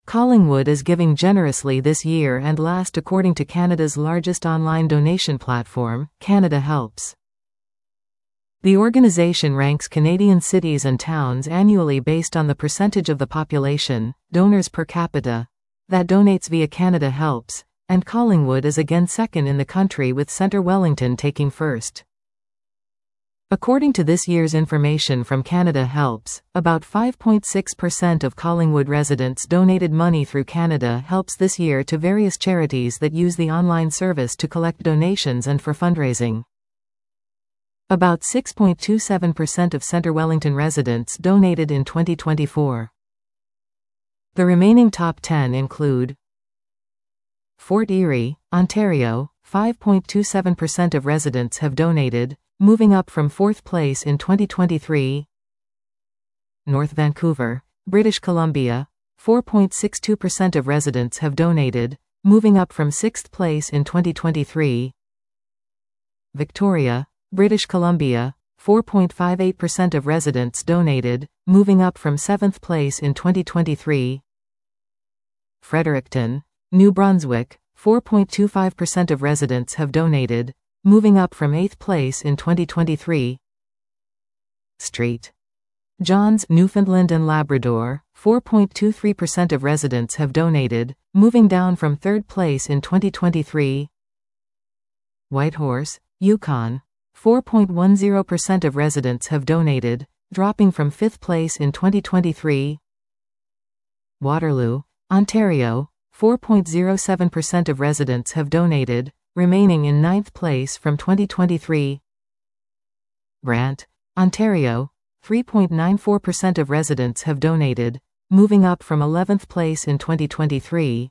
Collingwood is giving generously this year and last according to Canada's largest online donation platform, Canada Helps. The organization ranks Canadian cities and towns annually based on the percentage of the population, donors per capita, that donates via Canada Helps, and Collingwood is again second in the country with Centre Wellington taking first. According to this year's information from Canada Helps, about 5.6% of Collingwood residents donated money through Canada Helps this year to various charities that use the online service to collect donations and for fundraising. About 6.27% of Centre Wellington residents donated in 2024. The remaining top 10 include Fort Erie, Ontario, 5.27% of residents have donated, moving up from 4th place in 2023. North Vancouver, British Columbia, 4.62% of residents have donated, moving up from 6th place in 2023. Victoria, British Columbia, 4.58% of residents donated, moving up from 7th place in 2023. Fredericton, New Brunswick, 4.25% of residents have donated, moving up from 8th place in 2023. St. John's, Newfoundland and Labrador, 4.23% of residents have donated, moving down from 3rd place in 2023. Whitehorse, Yukon, 4.10% of residents have donated, dropping from 5th place in 2023. Waterloo, Ontario, 4.07% of residents have donated, remaining in 9th place from 2023. Brant, Ontario, 3.94% of residents have donated, moving up from 11th place in 2023.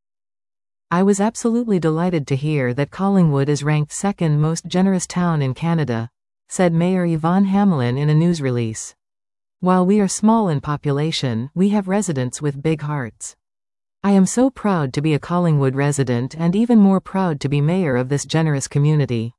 I was absolutely delighted to hear that Collingwood is ranked second most generous town in Canada, said Mayor Yvonne Hamlin in a news release. While we are small in population, we have residents with big hearts. I am so proud to be a Collingwood resident and even more proud to be mayor of this generous community.